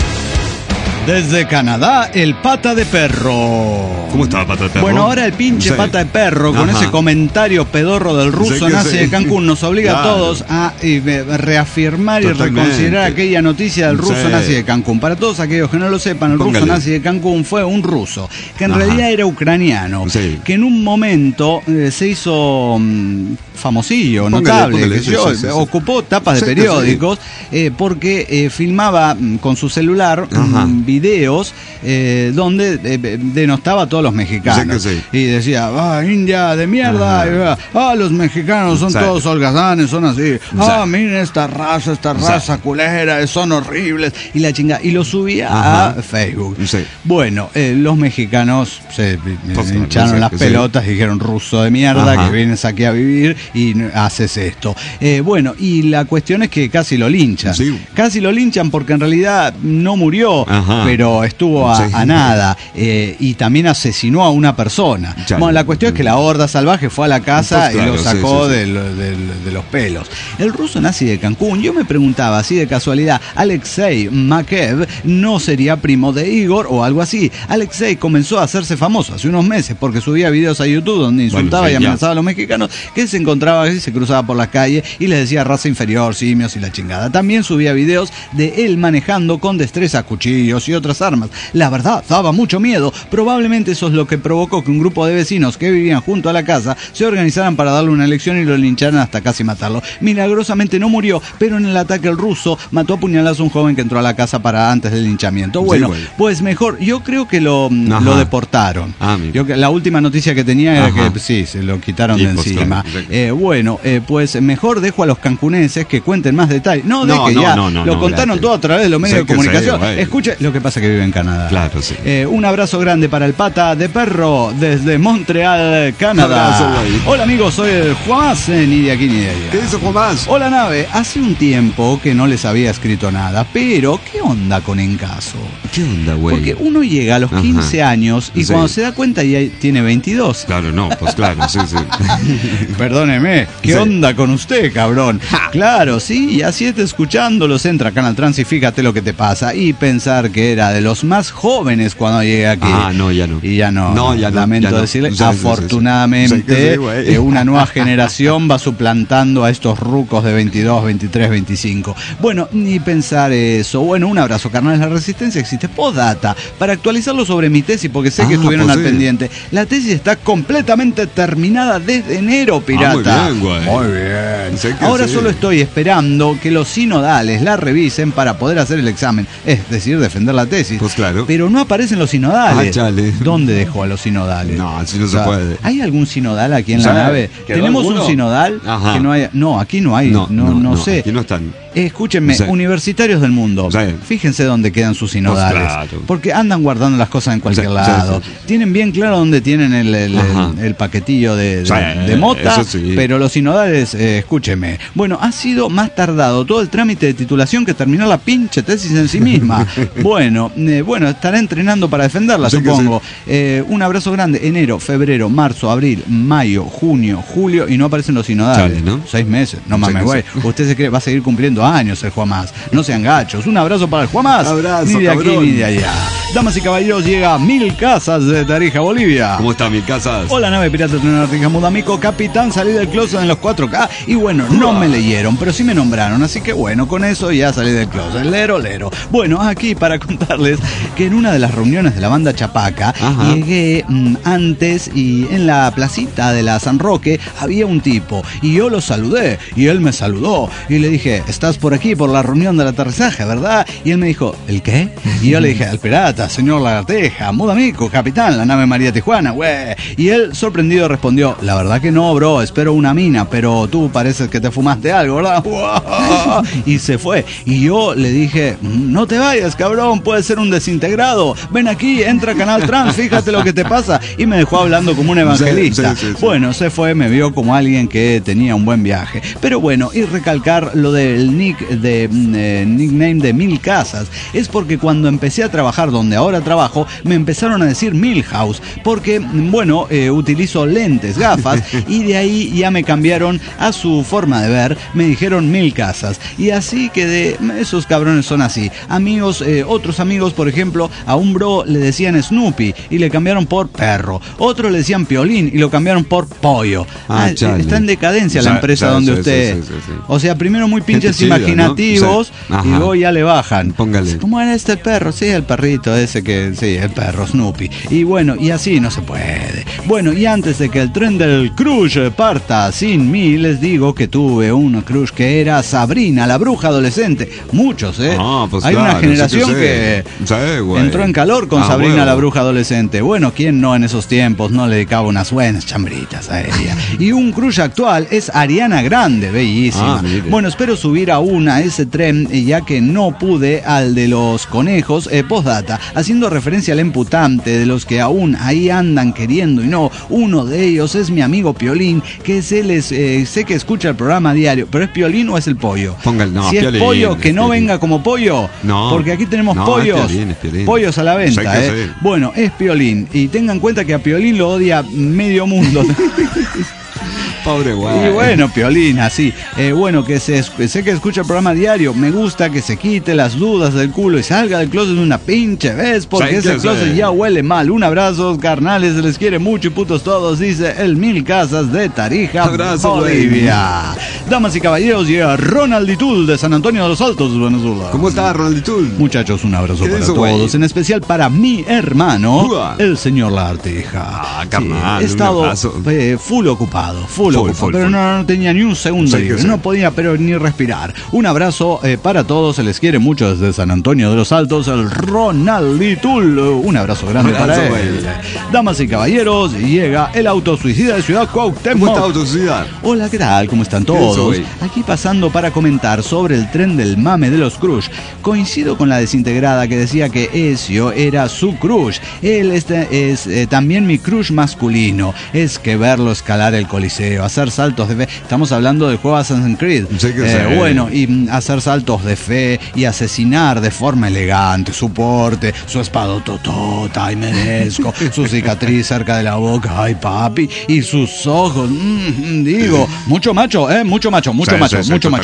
Desde Canadá, el Pata de Perro. ¿Cómo está Pata de Perro? Bueno, ahora el pinche Pata de Perro, con ese comentario pedorro del ruso nazi de Cancún, nos obliga a todos a reafirmar y reconsiderar aquella noticia del ruso nazi de Cancún. Para todos aquellos que no lo sepan, el ruso nazi de Cancún fue un ruso, que en realidad era ucraniano, que en un momento se hizo famosillo, notable, ocupó tapas de periódicos, porque filmaba con su celular videos donde denostaba a todos los mexicanos. Y decía, India de mierda, los mexicanos son todos holgazanes, son así, miren esta raza culera, son horribles, y la chingada, y lo subía a Facebook. Bueno, los mexicanos se hincharon las pelotas y dijeron, ruso de mierda, que vienes aquí a vivir y haces esto. Bueno, y la cuestión es que casi lo linchan. Casi lo linchan porque en realidad no murió, pero estuvo a nada, y también asesinó a una persona. Bueno, la cuestión es que la horda salvaje fue a la casa y lo sacó de los pelos. El ruso nazi de Cancún, yo me preguntaba si de casualidad Alexei Makev no sería primo de Igor o algo así. Alexei comenzó a hacerse famoso hace unos meses porque subía videos a YouTube donde insultaba y amenazaba a los mexicanos que se encontraba y se cruzaba por las calles y les decía raza inferior, simios y la chingada. También subía videos de él manejando con destreza cuchillos y otras armas. La verdad, daba mucho miedo. Probablemente eso es lo que provocó que un grupo de vecinos que vivían junto a la casa se organizaran para darle una lección y lo lincharan hasta casi matarlo. Milagrosamente no murió, pero en el ataque el ruso mató a puñalazos a un joven que entró a la casa para antes del linchamiento. Bueno, pues mejor, yo creo que lo deportaron. La última noticia que tenía era que se lo quitaron de encima. Pues mejor dejo a los cancunenses que cuenten más detalles. Lo contaron todo a través de los medios de comunicación. Escuche, lo que pasa que vive en Canadá. Claro, un abrazo grande para el Pata de Perro desde Montreal, Canadá. Hola amigos, soy el Juanás, ni de aquí ni de allá. ¿Qué dice Juanás? Hola nave, hace un tiempo que no les había escrito nada, pero ¿qué onda con Encaso? ¿Qué onda, güey? Porque uno llega a los 15 años y cuando se da cuenta ya tiene 22. Claro, sí. Perdóneme, ¿qué onda con usted, cabrón? Claro, sí, y así está escuchándolos, entra a Canal Trans y fíjate lo que te pasa. Y pensar que era de los más jóvenes cuando llegué aquí. Ya no. Y ya no. Lamento decirle, afortunadamente, una nueva generación va suplantando a estos rucos de 22, 23, 25. Bueno, ni pensar eso. Bueno, un abrazo, carnales. La resistencia existe. Postdata, para actualizarlo sobre mi tesis, porque sé que estuvieron al pendiente. La tesis está completamente terminada desde enero, pirata. Muy bien. Ahora solo estoy esperando que los sinodales la revisen para poder hacer el examen, es decir, defender la tesis. Pues claro. Pero no aparecen los sinodales. ¿Dónde dejó a los sinodales? No, así no se puede. ¿Hay algún sinodal aquí en la nave? ¿Tenemos un sinodal? Que no hay. No, aquí no hay. No sé. Aquí no están. Escúchenme, universitarios del mundo, fíjense dónde quedan sus sinodales, porque andan guardando las cosas en cualquier lado. Tienen bien claro dónde tienen el paquetillo de mota, pero los sinodales, escúchenme. Bueno, ha sido más tardado todo el trámite de titulación que terminar la pinche tesis en sí misma. Bueno, estará entrenando para defenderla, supongo. Un abrazo grande. Enero, febrero, marzo, abril, mayo, junio, julio, y no aparecen los sinodales. 6 meses. No mames, güey. Usted se cree va a seguir cumpliendo años el Juanás. No sean gachos. Un abrazo para el Juanás. Ni de aquí ni de allá. Damas y caballeros, llega Mil Casas de Tarija, Bolivia. ¿Cómo está, Mil Casas? Hola, nave pirata de Tarija, Mudamico, capitán, salí del closet en los 4K. Y bueno, no me leyeron, pero sí me nombraron. Así que bueno, con eso ya salí del closet. Lero. Bueno, aquí para contarles que en una de las reuniones de la banda Chapaca, llegué antes y en la placita de la San Roque había un tipo. Y yo lo saludé y él me saludó. Y le dije, estás por aquí por la reunión del aterrizaje, ¿verdad? Y él me dijo, ¿el qué? Y yo le dije, al pirata, señor Lagarteja, Mudamico, capitán, la nave María Tijuana, güey. Y él, sorprendido, respondió, la verdad que no, bro, espero una mina, pero tú pareces que te fumaste algo, ¿verdad? Y se fue. Y yo le dije, no te vayas, cabrón, puede ser un desintegrado. Ven aquí, entra a Canal Trans, fíjate lo que te pasa. Y me dejó hablando como un evangelista. Sí. Bueno, se fue, me vio como alguien que tenía un buen viaje. Pero bueno, y recalcar lo del nickname de Mil Casas. Es porque cuando empecé a trabajar donde ahora trabajo, me empezaron a decir Milhouse. Porque, bueno, utilizo lentes, gafas, y de ahí ya me cambiaron a su forma de ver. Me dijeron Mil Casas. Y así quedé. Esos cabrones son así. Amigos, otros amigos, por ejemplo, a un bro le decían Snoopy y le cambiaron por perro. Otro le decían Piolín y lo cambiaron por pollo. Está en decadencia la empresa donde usted... Sí. O sea, primero muy pinches chido, imaginativos, ¿no? Y luego ya le bajan. Póngale. ¿Cómo era el perro? Sí, el perrito ese que... Sí, el perro Snoopy. Y bueno, y así no se puede. Bueno, y antes de que el tren del crush parta sin mí, les digo que tuve una crush que era Sabrina, la bruja adolescente. Muchos, pues hay una generación que entró en calor con Sabrina, la bruja adolescente. Bueno, ¿quién no en esos tiempos no le dedicaba unas buenas chambritas a ella? Y un crush actual es Ariana Grande, bellísima. Bueno, espero subir aún a ese tren, ya que no pude al de los conejos, postdata, haciendo referencia al imputante de los que aún ahí andan queriendo y no. Uno de ellos es mi amigo Piolín, que sé que escucha el programa diario, pero ¿es Piolín o es el pollo? No, si es Piolín, pollo, que no Piolín. Venga como pollo, porque aquí tenemos pollos, es Piolín. pollos a la venta. Bueno, es Piolín, y tengan en cuenta que a Piolín lo odia medio mundo. Pobre guay. Y bueno, Piolín, así. Bueno, que sé que escucha el programa diario. Me gusta que se quite las dudas del culo y salga del closet de una pinche vez, porque ese closet ya huele mal. Un abrazo, carnales, se les quiere mucho y putos todos, dice el Mil Casas de Tarija, abrazo, Bolivia. Damas y caballeros, llega Ronalditul de San Antonio de los Altos, Venezuela. ¿Cómo está, Ronalditul? Muchachos, un abrazo para todos, en especial para mi hermano, el señor Lagarteja. Carnal, he estado full ocupado, pero no tenía ni un segundo libre, no podía pero ni respirar. Un abrazo para todos, se les quiere mucho desde San Antonio de los Altos, el Ronalditul. Un abrazo grande para él. Damas y caballeros, llega el autosuicida de Ciudad Cuauhtémoc. ¿Cómo está autosuicida? Hola, ¿qué tal? ¿Cómo están todos? Aquí pasando para comentar sobre el tren del mame de los crush. Coincido con la desintegrada que decía que Ezio era su crush. Él es también mi crush masculino. Es que verlo escalar el Coliseo, hacer saltos de fe. Estamos hablando del juego Assassin's Creed. Bueno, y hacer saltos de fe y asesinar de forma elegante, su porte, su espadototota, ay merezco, su cicatriz cerca de la boca, ay papi, y sus ojos, digo, mucho macho, mucho macho, mucho macho.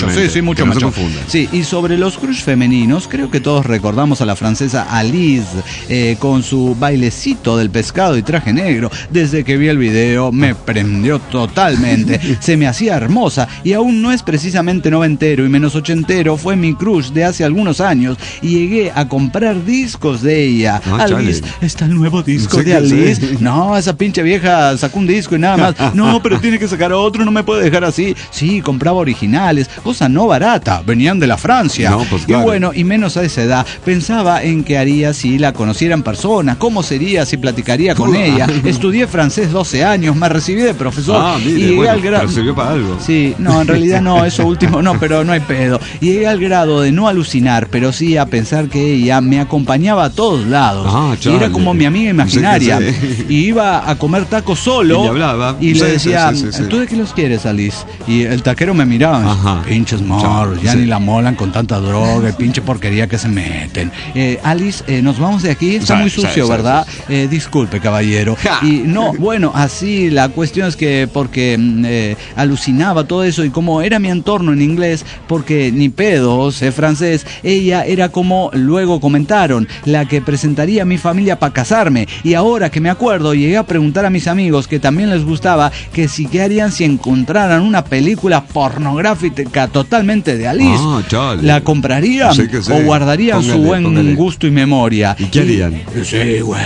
Sí, y sobre los crush femeninos, creo que todos recordamos a la francesa Alice, con su bailecito del pescado y traje negro. Desde que vi el video me prendió totalmente, se me hacía hermosa y aún no es precisamente noventero y menos ochentero, fue mi crush de hace algunos años y llegué a comprar discos de ella. Alice, ¿está el nuevo disco de Alice? No, esa pinche vieja sacó un disco y nada más. No, pero tiene que sacar otro, no me puede dejar así. Sí, compraba originales, cosa no barata, venían de la Francia. No, pues claro. Y bueno, y menos a esa edad, pensaba en qué haría si la conociera en persona, cómo sería si platicaría con ella. Estudié francés 12 años, me recibí de profesor y llegué al grado... ¿Sirvió para algo? Sí, no, en realidad no, eso último no, pero no hay pedo. Y llegué al grado de no alucinar, pero sí a pensar que ella me acompañaba a todos lados. Y era como mi amiga imaginaria. Y iba a comer tacos solo. Y le hablaba. Y le decía, ¿tú de qué los quieres, Alice? Y el taquero me miraba. Pinches morros, ya ni la molan con tanta droga y pinche porquería que se meten. Alice, nos vamos de aquí. Está muy sucio, ¿verdad? Disculpe, caballero. Y no, bueno, así la cuestión es que porque alucinaba todo eso, y como era mi entorno en inglés, porque ni pedo sé francés, ella era, como luego comentaron, la que presentaría a mi familia para casarme. Y ahora que me acuerdo, llegué a preguntar a mis amigos que también les gustaba que si qué harían si encontraran una película pornográfica totalmente de Alice. ¿La comprarían o guardarían su buen gusto y memoria? ¿Y qué harían? Sí, güey.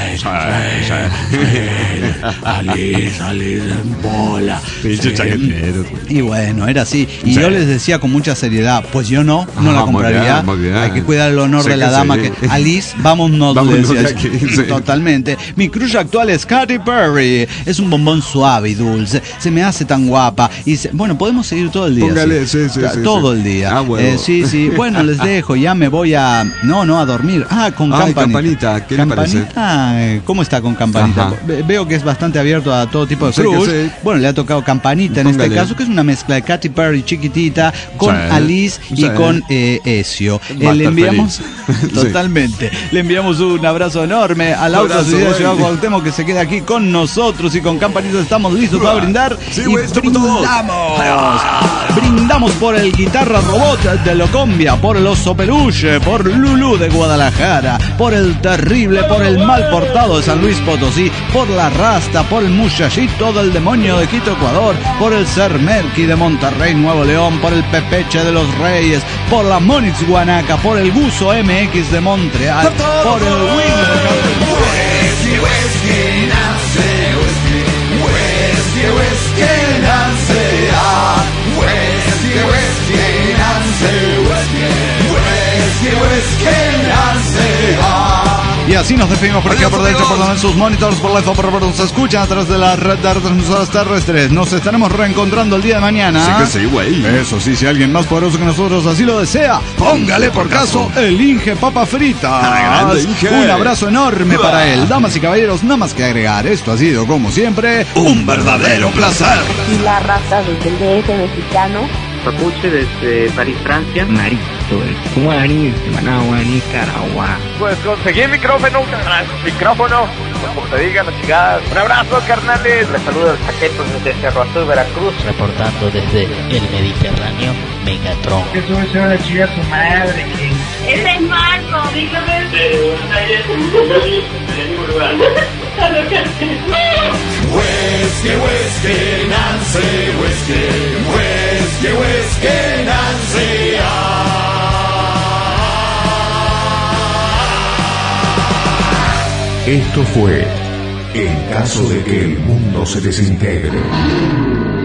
Alice en bola. Y bueno, era así. Y yo les decía con mucha seriedad, pues yo no la compraría. Muy bien. Hay que cuidar el honor de la dama. Que Alice, vámonos de aquí. Totalmente. Mi crush actual es Katy Perry. Es un bombón suave y dulce. Se me hace tan guapa. Y bueno, podemos seguir todo el día. Póngale, todo el día. Bueno. Sí. Bueno, les dejo. Ya me voy a... No, a dormir. Con Campanita. ¿Qué le parece? ¿Cómo está con Campanita? Veo que es bastante abierto a todo tipo de crush. Bueno, le ha tocado Campanita en este caso, que es una mezcla de Katy Perry chiquitita con Alice y con Ezio. Le enviamos totalmente. Le enviamos un abrazo enorme al auto de Ciudad Cuauhtémoc, que se queda aquí con nosotros, y con Campanita estamos listos para brindar. Brindamos por el Guitarra Robot de Locombia, por el Oso Peluche, por Lulú de Guadalajara, por el Terrible, por el Mal Portado de San Luis Potosí, por la Rasta, por el Muchachito del Demonio de Quito, Ecuador, por el Sermerki de Monterrey, Nuevo León, por el Pepeche de los Reyes, por la Monix Guanaca, por el Guso MX de Montreal, por el Wing de Y así nos despedimos por aquí, por dentro, por sus monitores, por la por nos escuchan a través de la red de retransmisoras terrestres. Nos estaremos reencontrando el día de mañana. Sí, güey. Eso sí, si alguien más poderoso que nosotros así lo desea, póngale por caso el Inge Papa Fritas. Un abrazo enorme para él. Damas y caballeros, nada más que agregar. Esto ha sido, como siempre, un verdadero placer. Y la raza desde el DF mexicano. Papuche desde París, Francia. Marito, Guaraní, Managua, Nicaragua. Pues conseguí micrófono, como te digan las chigadas. Un abrazo, carnales. Les saludo el Saquetos desde Cerro Azul, Veracruz. Reportando desde el Mediterráneo, Megatron. Eso es una chica su madre. Ese es Marco, dígame. Whiskey, Nancy, whiskey, Nancy. Esto fue En caso de que el mundo se desintegre.